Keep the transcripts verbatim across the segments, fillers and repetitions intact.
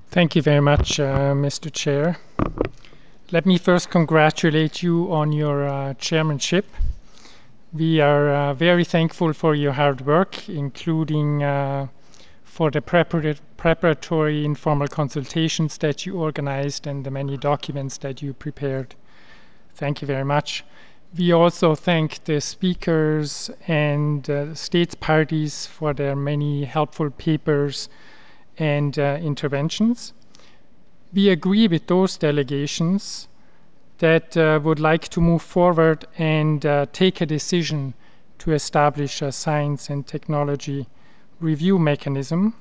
Thank you very much, uh, Mister Chair. Let me first congratulate you on your uh, chairmanship. We are uh, very thankful for your hard work, including uh, for the prepar preparatory informal consultations that you organized and the many documents that you prepared. Thank you very much. We also thank the speakers and uh, states parties for their many helpful papers and uh, interventions. We agree with those delegations that uh, would like to move forward and uh, take a decision to establish a science and technology review mechanism.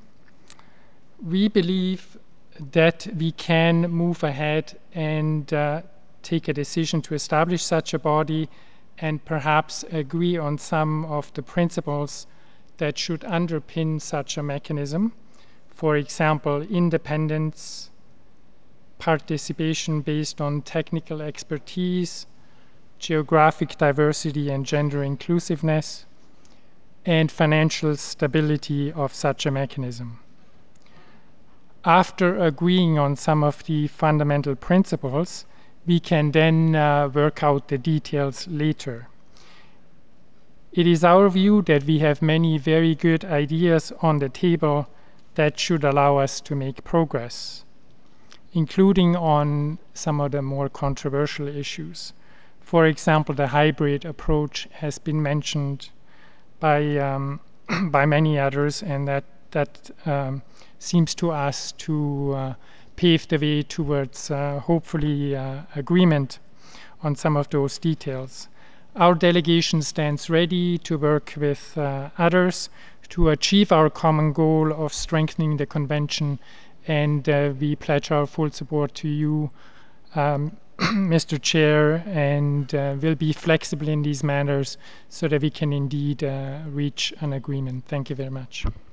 We believe that we can move ahead and uh, take a decision to establish such a body and perhaps agree on some of the principles that should underpin such a mechanism. For example, independence, participation based on technical expertise, geographic diversity and gender inclusiveness, and financial stability of such a mechanism. After agreeing on some of the fundamental principles, we can then uh, work out the details later. It is our view that we have many very good ideas on the table that should allow us to make progress, including on some of the more controversial issues. For example, the hybrid approach has been mentioned by, um, by many others, and that, that um, seems to us to uh, pave the way towards uh, hopefully uh, agreement on some of those details. Our delegation stands ready to work with uh, others to achieve our common goal of strengthening the convention, and uh, we pledge our full support to you, um, Mister Chair, and uh, will be flexible in these matters so that we can indeed uh, reach an agreement. Thank you very much.